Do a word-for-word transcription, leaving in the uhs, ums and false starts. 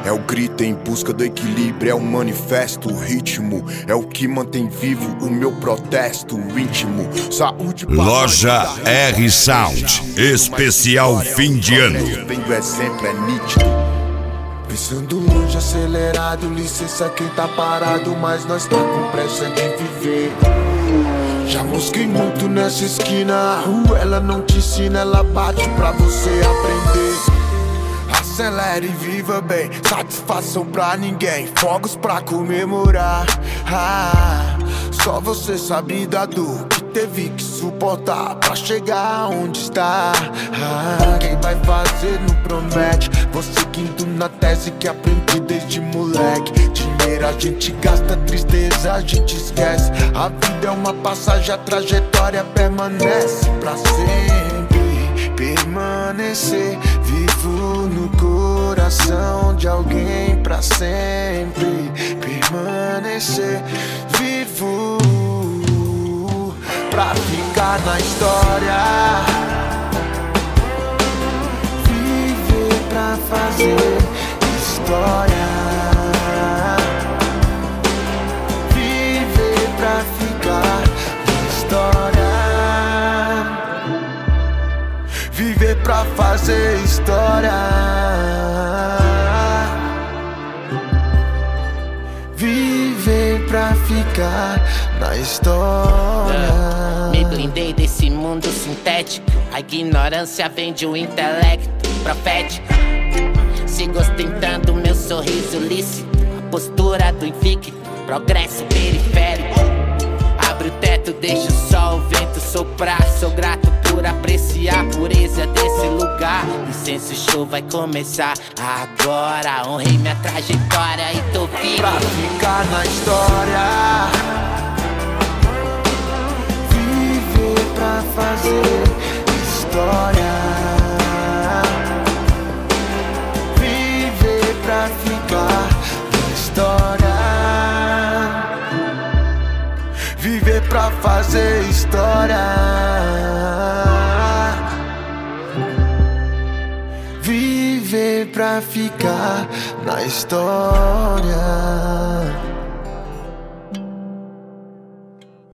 É o grito em busca do equilíbrio, é o manifesto, o ritmo é o que mantém vivo o meu protesto íntimo. Saúde pra Loja R Sound, especial fim de ano. Vendo exemplo é nítido. Pensando longe, acelerado, licença quem tá parado, mas nós tá com pressa de viver. Já mosquei muito nessa esquina, a rua ela não te ensina, ela bate pra você aprender. Acelere e viva bem, satisfação pra ninguém, fogos pra comemorar. Ah, só você sabe da dor que teve que suportar pra chegar onde está. Ah, quem vai fazer não promete, vou seguindo na tese que aprendi desde moleque. Dinheiro a gente gasta, tristeza a gente esquece. A vida é uma passagem, a trajetória permanece pra sempre. Permanecer vivo no coração de alguém pra sempre. Permanecer vivo pra ficar na história. Viver pra fazer história. Viver pra ficar na história. Viver pra fazer história. Viver pra ficar na história. Me blindei desse mundo sintético. A ignorância vende o intelecto profético. Sigo ostentando meu sorriso lícito, a postura do invicto, progresso periférico. Abre o teto, deixa o sol, o vento soprar. Sou grato por apreciar a pureza desse lugar. Licença, o show vai começar agora. Honrei minha trajetória e tô vivo pra ficar na história. Viver pra fazer história. Viver pra ficar na história. Viver pra fazer história. Viver pra ficar na história.